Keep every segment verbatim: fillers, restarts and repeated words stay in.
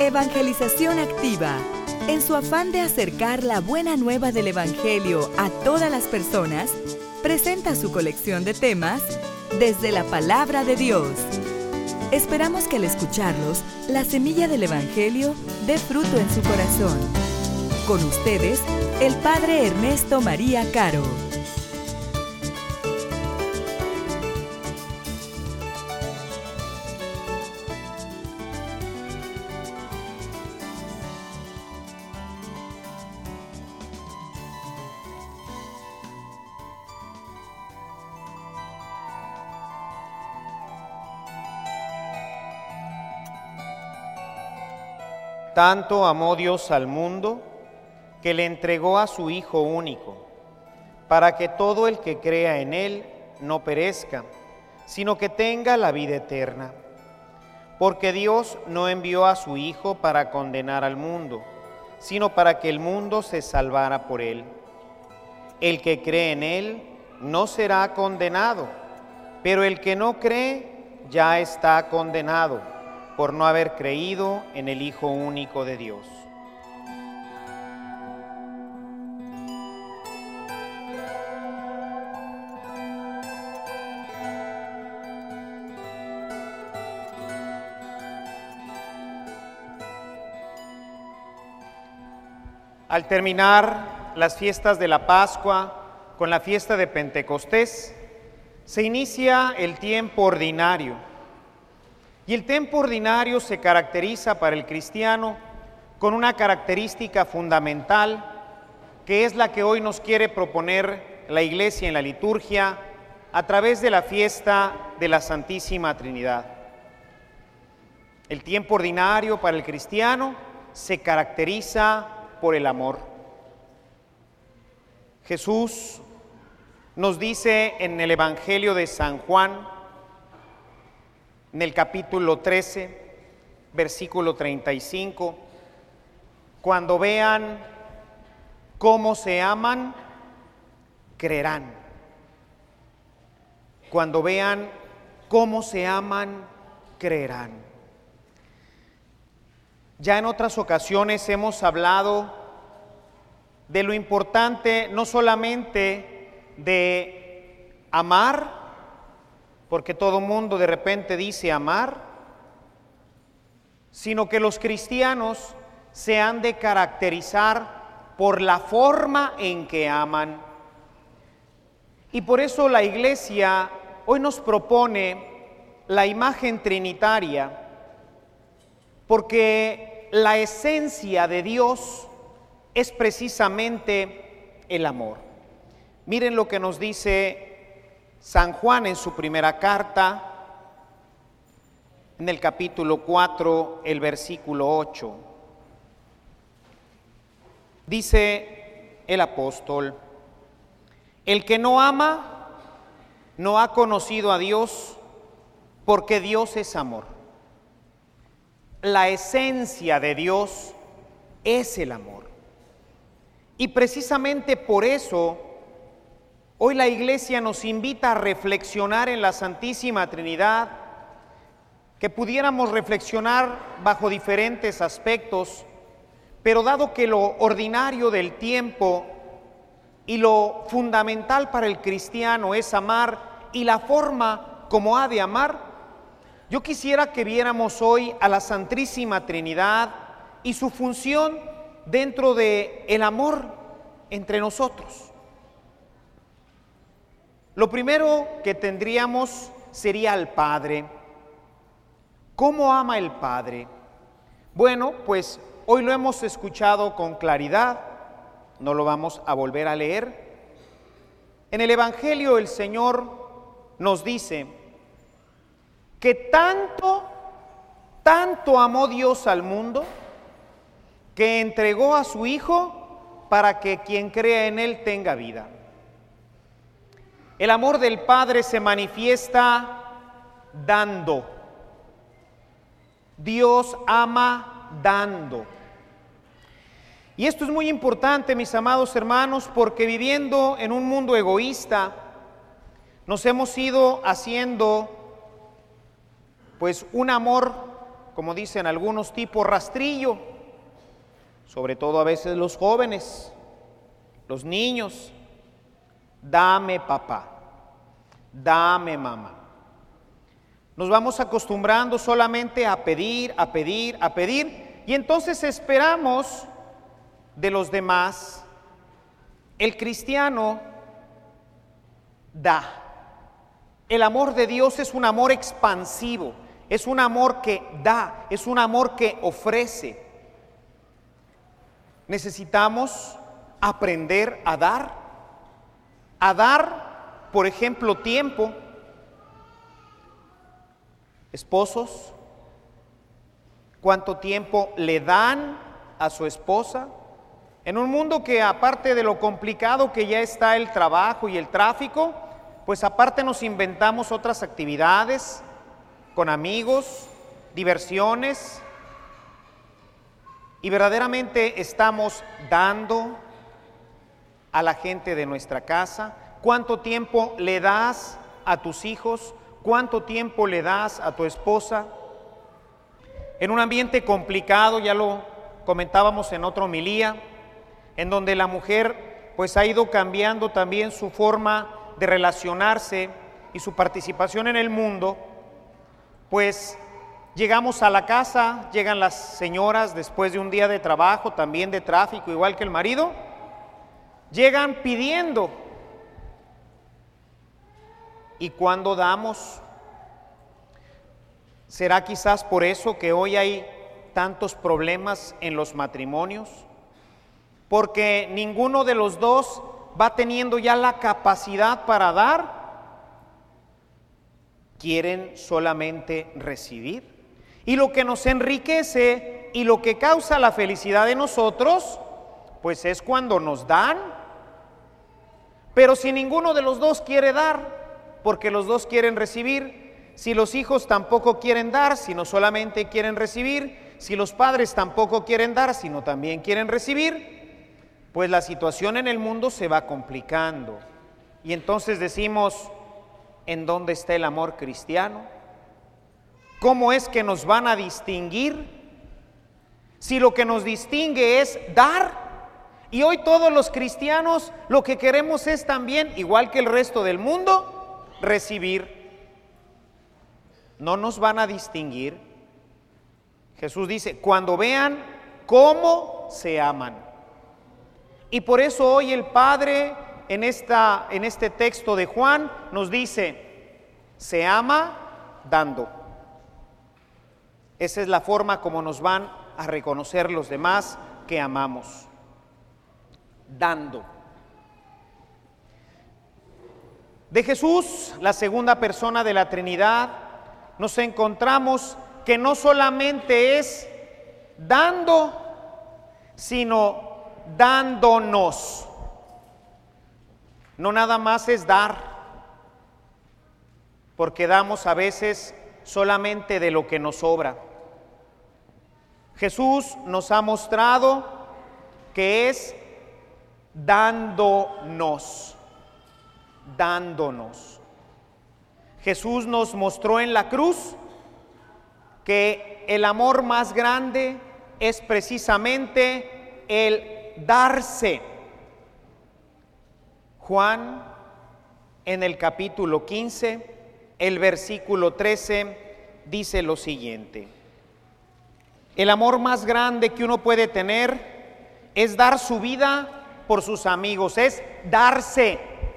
Evangelización Activa, en su afán de acercar la buena nueva del Evangelio a todas las personas, presenta su colección de temas desde la Palabra de Dios. Esperamos que al escucharlos, la semilla del Evangelio dé fruto en su corazón. Con ustedes, el Padre Ernesto María Caro. Tanto amó Dios al mundo, que le entregó a su Hijo único, para que todo el que crea en Él no perezca, sino que tenga la vida eterna. Porque Dios no envió a su Hijo para condenar al mundo, sino para que el mundo se salvara por Él. El que cree en Él no será condenado, pero el que no cree ya está condenado, por no haber creído en el Hijo único de Dios. Al terminar las fiestas de la Pascua con la fiesta de Pentecostés, se inicia el tiempo ordinario. Y el tiempo ordinario se caracteriza para el cristiano con una característica fundamental, que es la que hoy nos quiere proponer la Iglesia en la liturgia a través de la fiesta de la Santísima Trinidad. El tiempo ordinario para el cristiano se caracteriza por el amor. Jesús nos dice en el Evangelio de San Juan, en el capítulo trece, versículo treinta y cinco, cuando vean cómo se aman, creerán. Cuando vean cómo se aman, creerán. Ya en otras ocasiones hemos hablado de lo importante no solamente de amar, porque todo mundo de repente dice amar, sino que los cristianos se han de caracterizar por la forma en que aman. Y por eso la Iglesia hoy nos propone la imagen trinitaria, porque la esencia de Dios es precisamente el amor. Miren lo que nos dice San Juan en su primera carta, en el capítulo cuatro, el versículo ocho. Dice el apóstol: el que no ama no ha conocido a Dios, porque Dios es amor. La esencia de Dios es el amor. Y precisamente por eso hoy la Iglesia nos invita a reflexionar en la Santísima Trinidad, que pudiéramos reflexionar bajo diferentes aspectos, pero dado que lo ordinario del tiempo y lo fundamental para el cristiano es amar y la forma como ha de amar, yo quisiera que viéramos hoy a la Santísima Trinidad y su función dentro del amor entre nosotros. Lo primero que tendríamos sería al Padre. ¿Cómo ama el Padre? Bueno, pues hoy lo hemos escuchado con claridad, no lo vamos a volver a leer. En el Evangelio el Señor nos dice que tanto, tanto amó Dios al mundo, que entregó a su Hijo para que quien crea en Él tenga vida. El amor del Padre se manifiesta dando. Dios ama dando. Y esto es muy importante, mis amados hermanos, porque viviendo en un mundo egoísta, nos hemos ido haciendo pues un amor como dicen algunos, tipo rastrillo, sobre todo a veces los jóvenes, los niños. Dame papá, dame mamá. Nos vamos acostumbrando solamente a pedir, a pedir, a pedir, y entonces esperamos de los demás. El cristiano da. El amor de Dios es un amor expansivo, es un amor que da, es un amor que ofrece. Necesitamos aprender a dar, a dar, por ejemplo, tiempo. Esposos, ¿cuánto tiempo le dan a su esposa? En un mundo que, aparte de lo complicado que ya está el trabajo y el tráfico, pues aparte nos inventamos otras actividades con amigos, diversiones, y verdaderamente estamos dando a la gente de nuestra casa. ¿Cuánto tiempo le das a tus hijos? ¿Cuánto tiempo le das a tu esposa? En un ambiente complicado, ya lo comentábamos en otra homilía, en donde la mujer pues ha ido cambiando también su forma de relacionarse y su participación en el mundo, pues llegamos a la casa, llegan las señoras después de un día de trabajo, también de tráfico, igual que el marido, llegan pidiendo. ¿Y cuándo damos? ¿Será quizás por eso que hoy hay tantos problemas en los matrimonios? Porque ninguno de los dos va teniendo ya la capacidad para dar. Quieren solamente recibir. Y lo que nos enriquece y lo que causa la felicidad de nosotros, pues es cuando nos dan. Pero si ninguno de los dos quiere dar, porque los dos quieren recibir, si los hijos tampoco quieren dar, sino solamente quieren recibir, si los padres tampoco quieren dar, sino también quieren recibir, pues la situación en el mundo se va complicando. Y entonces decimos, ¿en dónde está el amor cristiano? ¿Cómo es que nos van a distinguir? Si lo que nos distingue es dar, y hoy todos los cristianos lo que queremos es también, igual que el resto del mundo, recibir. No nos van a distinguir. Jesús dice, cuando vean cómo se aman. Y por eso hoy el Padre en, esta, en este texto de Juan nos dice, se ama dando. Esa es la forma como nos van a reconocer los demás que amamos, dando. De Jesús, la segunda persona de la Trinidad, nos encontramos que no solamente es dando, sino dándonos. No nada más es dar, porque damos a veces solamente de lo que nos sobra. Jesús nos ha mostrado que es dándonos, dándonos. Jesús nos mostró en la cruz que el amor más grande es precisamente el darse. Juan, en el capítulo quince, el versículo trece, dice lo siguiente: el amor más grande que uno puede tener es dar su vida por sus amigos, es darse.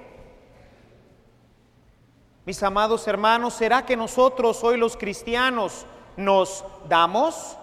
Mis amados hermanos, ¿será que nosotros hoy los cristianos nos damos?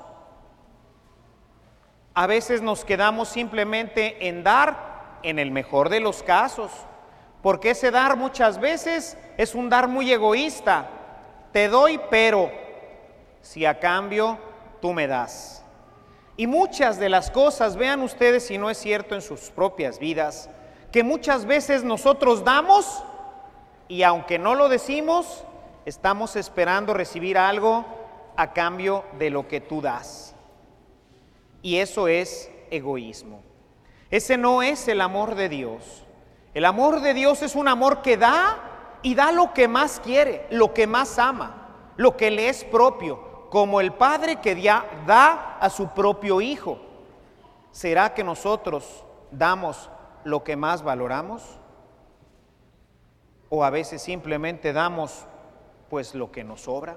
A veces nos quedamos simplemente en dar, en el mejor de los casos, porque ese dar muchas veces es un dar muy egoísta. Te doy, pero si a cambio tú me das. Y muchas de las cosas, vean ustedes si no es cierto en sus propias vidas, que muchas veces nosotros damos y aunque no lo decimos, estamos esperando recibir algo a cambio de lo que tú das. Y eso es egoísmo. Ese no es el amor de Dios. El amor de Dios es un amor que da y da lo que más quiere, lo que más ama, lo que le es propio, como el Padre que da a su propio Hijo. ¿Será que nosotros damos lo que más valoramos? ¿O a veces simplemente damos pues lo que nos sobra?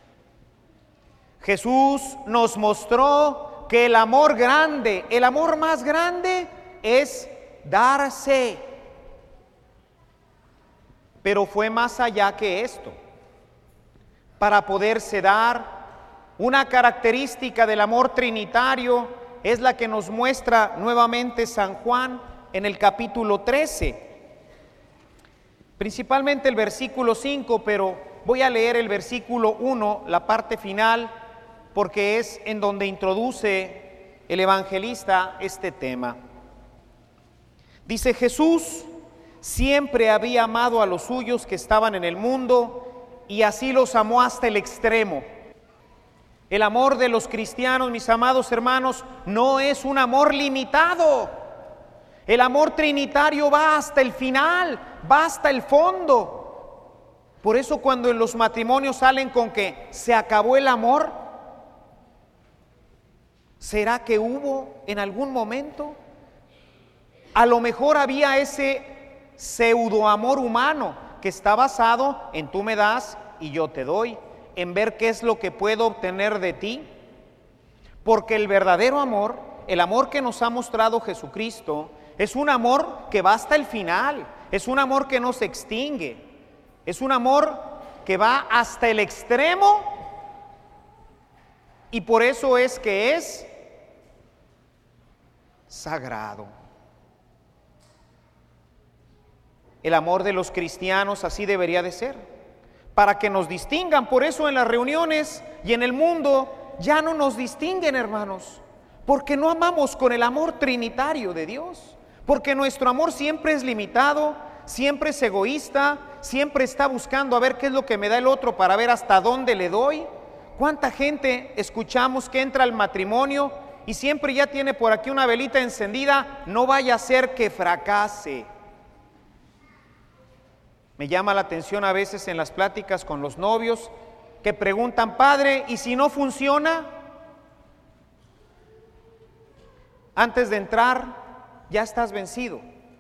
Jesús nos mostró que el amor grande, el amor más grande es darse. Pero fue más allá que esto. Para poderse dar, una característica del amor trinitario es la que nos muestra nuevamente San Juan en el capítulo trece. Principalmente el versículo cinco, pero voy a leer el versículo uno, la parte final, porque es en donde introduce el evangelista este tema. Dice: Jesús siempre había amado a los suyos que estaban en el mundo y así los amó hasta el extremo. El amor de los cristianos, mis amados hermanos, no es un amor limitado. El amor trinitario va hasta el final, va hasta el fondo. Por eso cuando en los matrimonios salen con que se acabó el amor, ¿será que hubo en algún momento? A lo mejor había ese pseudo amor humano que está basado en tú me das y yo te doy, en ver qué es lo que puedo obtener de ti. Porque el verdadero amor, el amor que nos ha mostrado Jesucristo, es un amor que va hasta el final, es un amor que no se extingue, es un amor que va hasta el extremo, y por eso es que es sagrado. El amor de los cristianos así debería de ser, para que nos distingan. Por eso en las reuniones y en el mundo ya no nos distinguen, hermanos, porque no amamos con el amor trinitario de Dios, porque nuestro amor siempre es limitado, siempre es egoísta, siempre está buscando a ver qué es lo que me da el otro para ver hasta dónde le doy. ¿Cuánta gente escuchamos que entra al matrimonio y siempre ya tiene por aquí una velita encendida? No vaya a ser que fracase. Me llama la atención a veces en las pláticas con los novios que preguntan: padre, ¿y si no funciona? Antes de entrar ya estás vencido.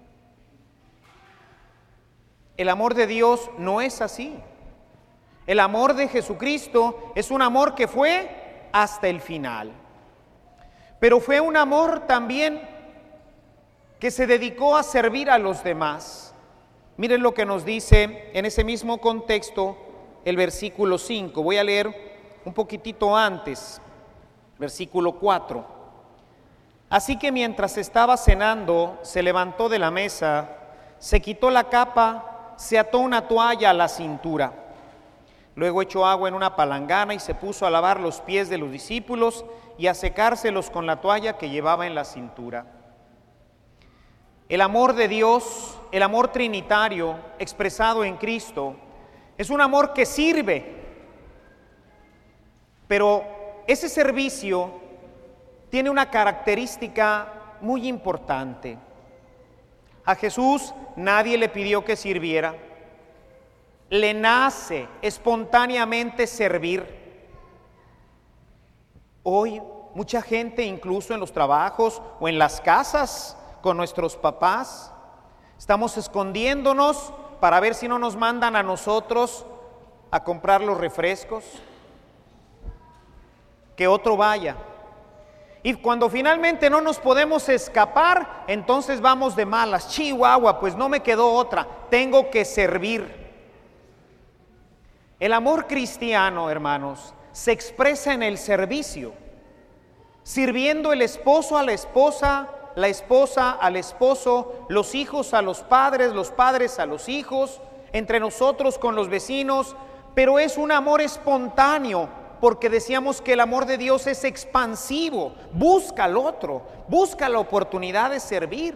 El amor de Dios no es así. El amor de Jesucristo es un amor que fue hasta el final. Pero fue un amor también que se dedicó a servir a los demás. Miren lo que nos dice en ese mismo contexto el versículo cinco. Voy a leer un poquitito antes, versículo cuatro. Así que mientras estaba cenando, se levantó de la mesa, se quitó la capa, se ató una toalla a la cintura. Luego echó agua en una palangana y se puso a lavar los pies de los discípulos y a secárselos con la toalla que llevaba en la cintura. El amor de Dios, el amor trinitario expresado en Cristo, es un amor que sirve, pero ese servicio tiene una característica muy importante. A Jesús nadie le pidió que sirviera, le nace espontáneamente servir. Hoy mucha gente, incluso en los trabajos o en las casas con nuestros papás, estamos escondiéndonos para ver si no nos mandan a nosotros a comprar los refrescos, que otro vaya. Y cuando finalmente no nos podemos escapar, entonces vamos de malas. Chihuahua, pues no me quedó otra, tengo que servir. El amor cristiano, hermanos, se expresa en el servicio, sirviendo el esposo a la esposa, la esposa al esposo, los hijos a los padres, los padres a los hijos, entre nosotros con los vecinos, pero es un amor espontáneo, porque decíamos que el amor de Dios es expansivo, busca al otro, busca la oportunidad de servir.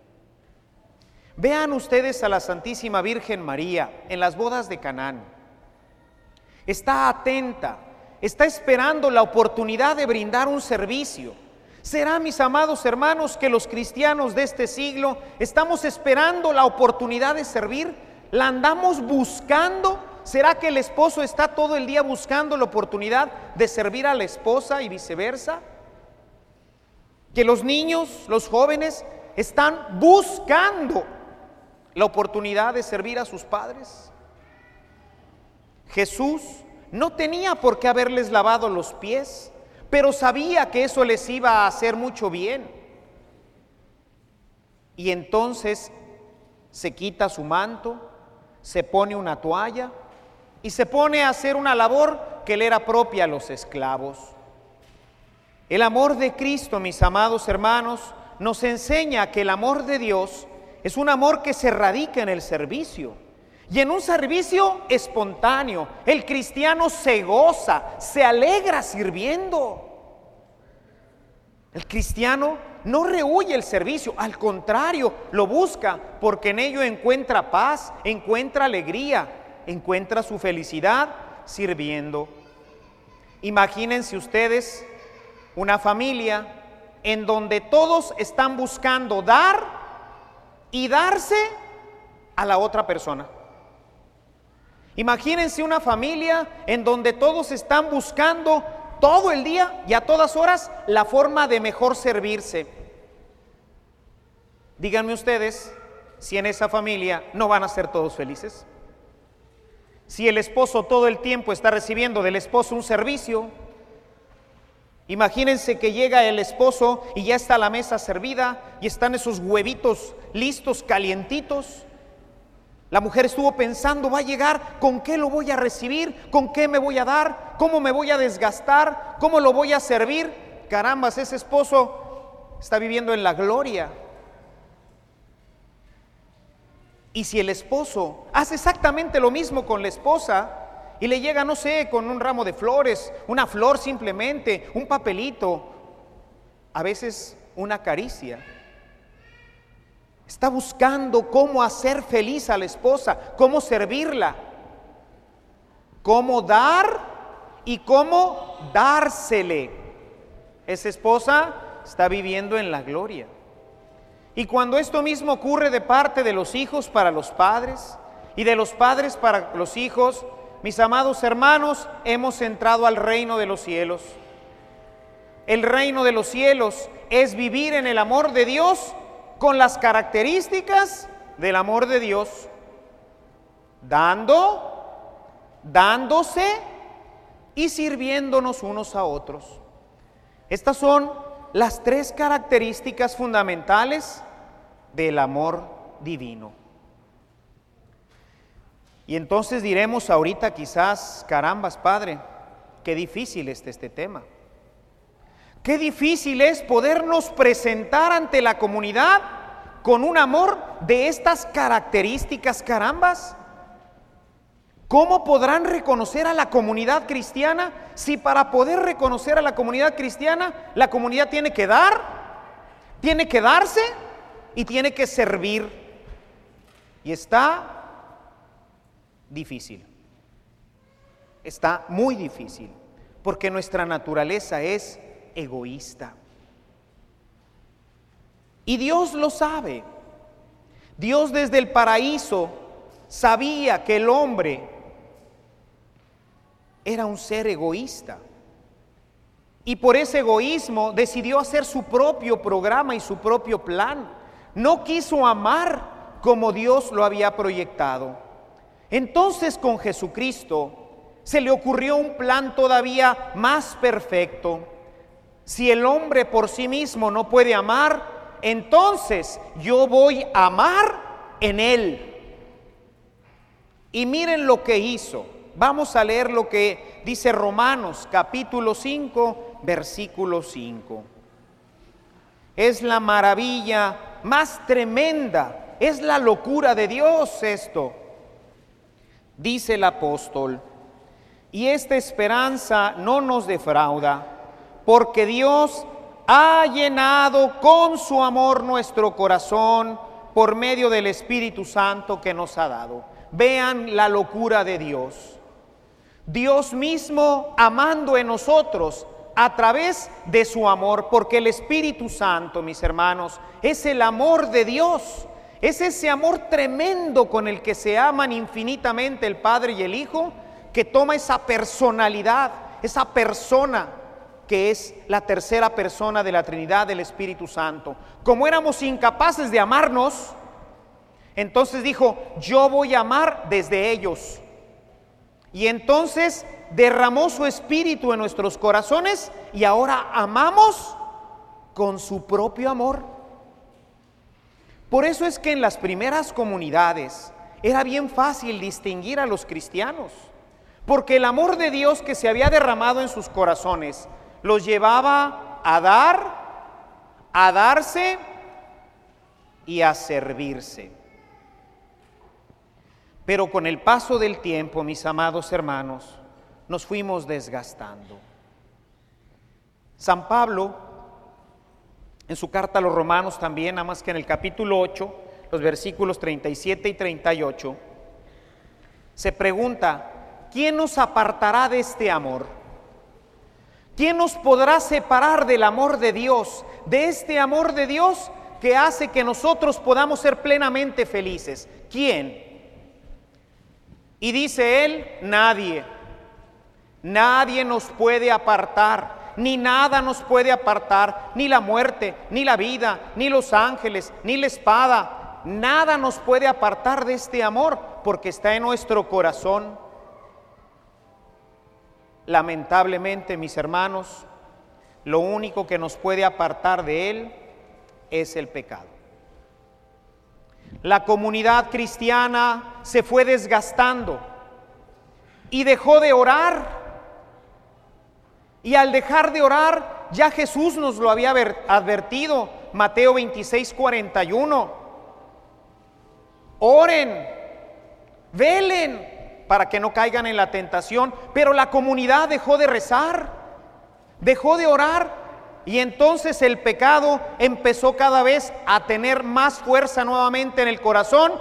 Vean ustedes a la Santísima Virgen María en las bodas de Canaán. Está atenta, está esperando la oportunidad de brindar un servicio. ¿Será, mis amados hermanos, que los cristianos de este siglo estamos esperando la oportunidad de servir? ¿La andamos buscando? ¿Será que el esposo está todo el día buscando la oportunidad de servir a la esposa y viceversa? Que los niños, los jóvenes, están buscando la oportunidad de servir a sus padres. Jesús no tenía por qué haberles lavado los pies, pero sabía que eso les iba a hacer mucho bien. Y entonces se quita su manto, se pone una toalla y se pone a hacer una labor que le era propia a los esclavos. El amor de Cristo, mis amados hermanos, nos enseña que el amor de Dios es un amor que se radica en el servicio. Y en un servicio espontáneo, el cristiano se goza, se alegra sirviendo. El cristiano no rehúye el servicio, al contrario, lo busca porque en ello encuentra paz, encuentra alegría, encuentra su felicidad sirviendo. Imagínense ustedes una familia en donde todos están buscando dar y darse a la otra persona. Imagínense una familia en donde todos están buscando todo el día y a todas horas la forma de mejor servirse. Díganme ustedes si en esa familia no van a ser todos felices. Si el esposo todo el tiempo está recibiendo del esposo un servicio, imagínense que llega el esposo y ya está la mesa servida y están esos huevitos listos, calientitos. La mujer estuvo pensando, va a llegar, ¿con qué lo voy a recibir? ¿Con qué me voy a dar? ¿Cómo me voy a desgastar? ¿Cómo lo voy a servir? Carambas, ese esposo está viviendo en la gloria. Y si el esposo hace exactamente lo mismo con la esposa y le llega, no sé, con un ramo de flores, una flor simplemente, un papelito, a veces una caricia, está buscando cómo hacer feliz a la esposa, cómo servirla, cómo dar y cómo dársele. Esa esposa está viviendo en la gloria. Y cuando esto mismo ocurre de parte de los hijos para los padres y de los padres para los hijos, mis amados hermanos, hemos entrado al reino de los cielos. El reino de los cielos es vivir en el amor de Dios con las características del amor de Dios, dando, dándose y sirviéndonos unos a otros. Estas son las tres características fundamentales del amor divino. Y entonces diremos ahorita quizás, carambas, Padre, qué difícil es este tema. Qué difícil es podernos presentar ante la comunidad con un amor de estas características, carambas. ¿Cómo podrán reconocer a la comunidad cristiana si para poder reconocer a la comunidad cristiana, la comunidad tiene que dar, tiene que darse y tiene que servir? Y está difícil, está muy difícil, porque nuestra naturaleza es egoísta. Y Dios lo sabe. Dios desde el paraíso sabía que el hombre era un ser egoísta. Y por ese egoísmo decidió hacer su propio programa y su propio plan. No quiso amar como Dios lo había proyectado. Entonces con Jesucristo se le ocurrió un plan todavía más perfecto. Si el hombre por sí mismo no puede amar, entonces yo voy a amar en él. Y miren lo que hizo. Vamos a leer lo que dice Romanos capítulo cinco, versículo cinco. Es la maravilla más tremenda, es la locura de Dios esto. Dice el apóstol: y esta esperanza no nos defrauda, porque Dios ha llenado con su amor nuestro corazón por medio del Espíritu Santo que nos ha dado. Vean la locura de Dios. Dios mismo amando en nosotros a través de su amor, porque el Espíritu Santo, mis hermanos, es el amor de Dios. Es ese amor tremendo con el que se aman infinitamente el Padre y el Hijo, que toma esa personalidad, esa persona que es la tercera persona de la Trinidad del Espíritu Santo. Como éramos incapaces de amarnos, entonces dijo, yo voy a amar desde ellos. Y entonces derramó su Espíritu en nuestros corazones y ahora amamos con su propio amor. Por eso es que en las primeras comunidades era bien fácil distinguir a los cristianos, porque el amor de Dios que se había derramado en sus corazones los llevaba a dar, a darse y a servirse. Pero con el paso del tiempo, mis amados hermanos, nos fuimos desgastando. San Pablo, en su carta a los Romanos también, nada más que en el capítulo ocho, los versículos treinta y siete y treinta y ocho, se pregunta, ¿quién nos apartará de este amor? ¿Quién nos podrá separar del amor de Dios, de este amor de Dios que hace que nosotros podamos ser plenamente felices? ¿Quién? Y dice él, nadie. Nadie nos puede apartar. Ni nada nos puede apartar, ni la muerte, ni la vida, ni los ángeles, ni la espada. Nada nos puede apartar de este amor, porque está en nuestro corazón. Lamentablemente, mis hermanos, lo único que nos puede apartar de él es el pecado. La comunidad cristiana se fue desgastando y dejó de orar. Y al dejar de orar, ya Jesús nos lo había advertido, Mateo veintiséis, cuarenta y uno. Oren, velen, para que no caigan en la tentación. Pero la comunidad dejó de rezar, dejó de orar, y entonces el pecado empezó cada vez a tener más fuerza nuevamente en el corazón,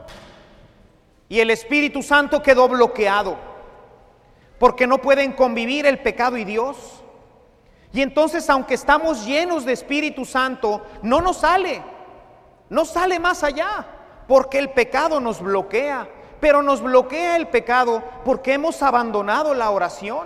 y el Espíritu Santo quedó bloqueado. Porque no pueden convivir el pecado y Dios. Y entonces, aunque estamos llenos de Espíritu Santo, no nos sale, no sale más allá, porque el pecado nos bloquea. Pero nos bloquea el pecado porque hemos abandonado la oración.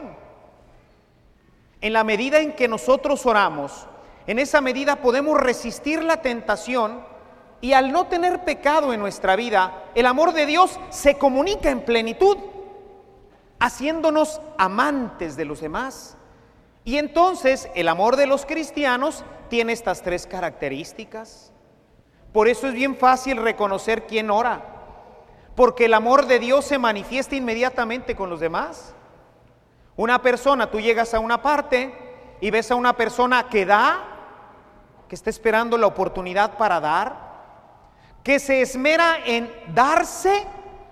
En la medida en que nosotros oramos, en esa medida podemos resistir la tentación, y al no tener pecado en nuestra vida, el amor de Dios se comunica en plenitud, haciéndonos amantes de los demás. Y entonces el amor de los cristianos tiene estas tres características. Por eso es bien fácil reconocer quién ora, porque el amor de Dios se manifiesta inmediatamente con los demás. Una persona, tú llegas a una parte y ves a una persona que da, que está esperando la oportunidad para dar, que se esmera en darse.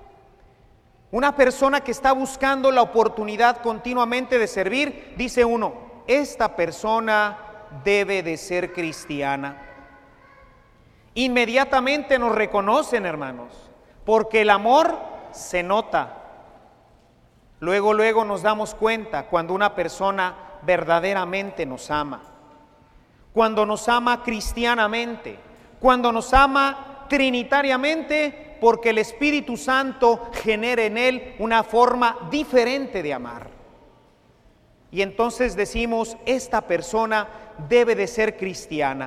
Una persona que está buscando la oportunidad continuamente de servir, dice uno, esta persona debe de ser cristiana. Inmediatamente nos reconocen, hermanos, porque el amor se nota. Luego, luego nos damos cuenta cuando una persona verdaderamente nos ama, cuando nos ama cristianamente, cuando nos ama trinitariamente, porque el Espíritu Santo genera en él una forma diferente de amar. Y entonces decimos, esta persona debe de ser cristiana.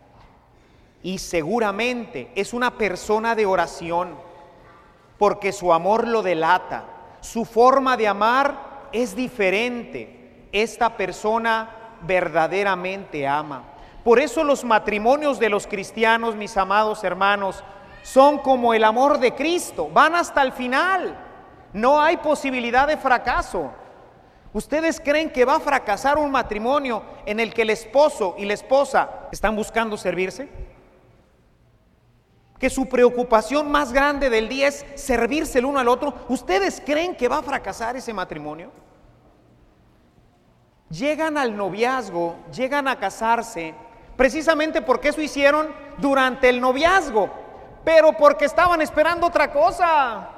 Y seguramente es una persona de oración, porque su amor lo delata, su forma de amar es diferente. Esta persona verdaderamente ama. Por eso los matrimonios de los cristianos, mis amados hermanos, son como el amor de Cristo, van hasta el final, no hay posibilidad de fracaso. ¿Ustedes creen que va a fracasar un matrimonio en el que el esposo y la esposa están buscando servirse? Que su preocupación más grande del día es servirse el uno al otro. ¿Ustedes creen que va a fracasar ese matrimonio? Llegan al noviazgo, llegan a casarse, precisamente porque eso hicieron durante el noviazgo, pero porque estaban esperando otra cosa.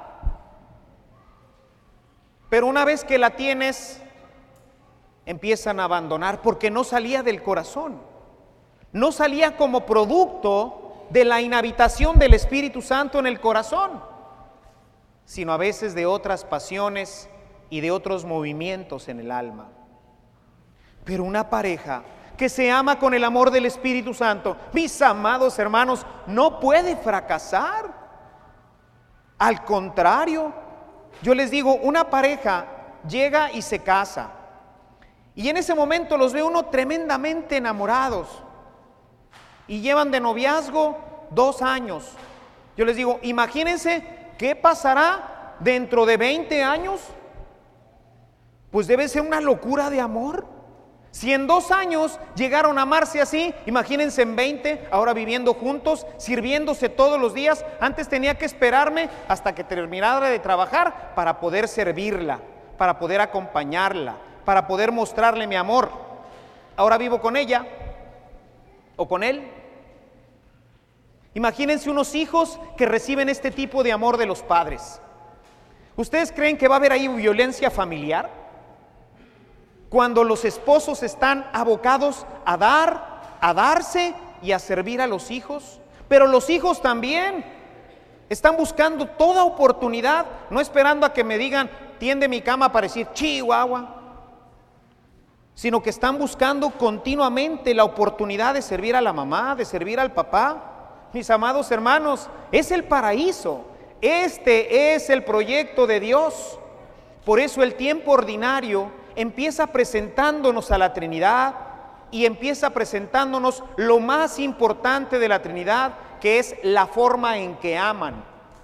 Pero una vez que la tienes, empiezan a abandonar porque no salía del corazón, no salía como producto de la inhabitación del Espíritu Santo en el corazón, sino a veces de otras pasiones y de otros movimientos en el alma. Pero una pareja que se ama con el amor del Espíritu Santo, mis amados hermanos, no puede fracasar. Al contrario, yo les digo, una pareja llega y se casa, y en ese momento los ve uno tremendamente enamorados, y llevan de noviazgo dos años. Yo les digo, imagínense qué pasará dentro de veinte años. Pues debe ser una locura de amor. Si en dos años llegaron a amarse así, imagínense en veinte, ahora viviendo juntos, sirviéndose todos los días. Antes tenía que esperarme hasta que terminara de trabajar para poder servirla, para poder acompañarla, para poder mostrarle mi amor. Ahora vivo con ella o con él. Imagínense unos hijos que reciben este tipo de amor de los padres. ¿Ustedes creen que va a haber ahí violencia familiar? Cuando los esposos están abocados a dar, a darse y a servir a los hijos. Pero los hijos también están buscando toda oportunidad, no esperando a que me digan, tiende mi cama para decir Chihuahua, sino que están buscando continuamente la oportunidad de servir a la mamá, de servir al papá. Mis amados hermanos, es el paraíso. Este es el proyecto de Dios. Por eso el tiempo ordinario empieza presentándonos a la Trinidad y empieza presentándonos lo más importante de la Trinidad, que es la forma en que aman.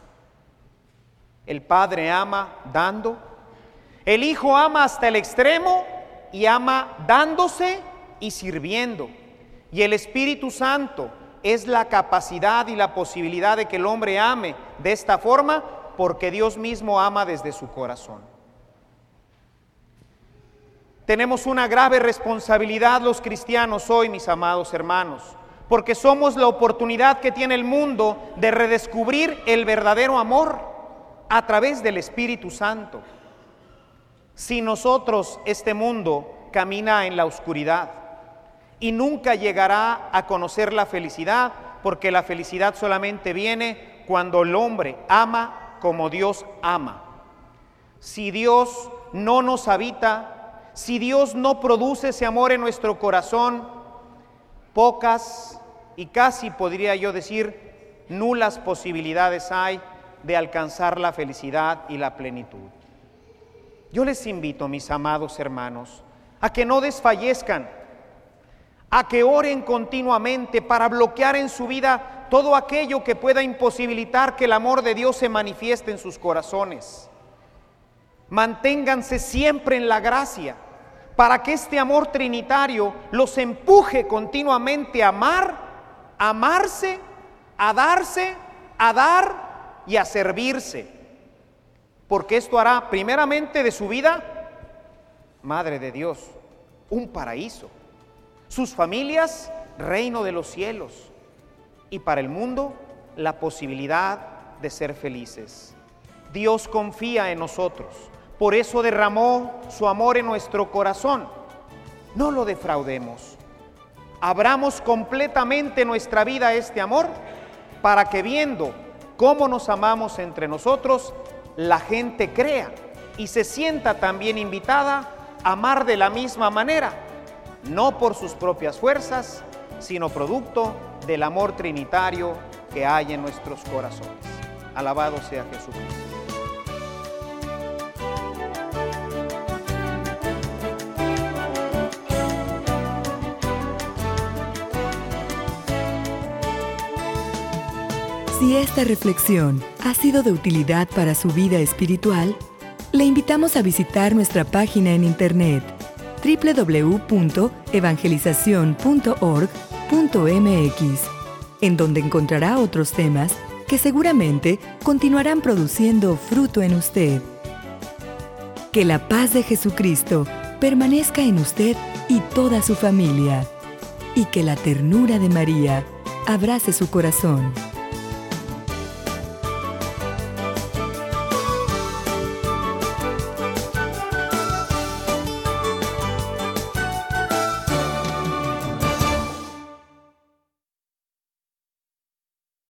El Padre ama dando, el Hijo ama hasta el extremo y ama dándose y sirviendo, y el Espíritu Santo es la capacidad y la posibilidad de que el hombre ame de esta forma, porque Dios mismo ama desde su corazón. Tenemos una grave responsabilidad los cristianos hoy, mis amados hermanos, porque somos la oportunidad que tiene el mundo de redescubrir el verdadero amor a través del Espíritu Santo. Sin nosotros, este mundo camina en la oscuridad y nunca llegará a conocer la felicidad, porque la felicidad solamente viene cuando el hombre ama como Dios ama. Si Dios no nos habita, si Dios no produce ese amor en nuestro corazón, pocas y casi podría yo decir nulas posibilidades hay de alcanzar la felicidad y la plenitud. Yo les invito, mis amados hermanos, a que no desfallezcan, a que oren continuamente para bloquear en su vida todo aquello que pueda imposibilitar que el amor de Dios se manifieste en sus corazones. Manténganse siempre en la gracia, para que este amor trinitario los empuje continuamente a amar, a amarse, a darse, a dar y a servirse. Porque esto hará primeramente de su vida, Madre de Dios, un paraíso. Sus familias, reino de los cielos. Y para el mundo, la posibilidad de ser felices. Dios confía en nosotros. Por eso derramó su amor en nuestro corazón. No lo defraudemos. Abramos completamente nuestra vida a este amor, para que viendo cómo nos amamos entre nosotros, la gente crea y se sienta también invitada a amar de la misma manera, no por sus propias fuerzas, sino producto del amor trinitario que hay en nuestros corazones. Alabado sea Jesucristo. Si esta reflexión ha sido de utilidad para su vida espiritual, le invitamos a visitar nuestra página en internet doble u doble u doble u punto evangelización punto org punto m x, en donde encontrará otros temas que seguramente continuarán produciendo fruto en usted. Que la paz de Jesucristo permanezca en usted y toda su familia, y que la ternura de María abrace su corazón.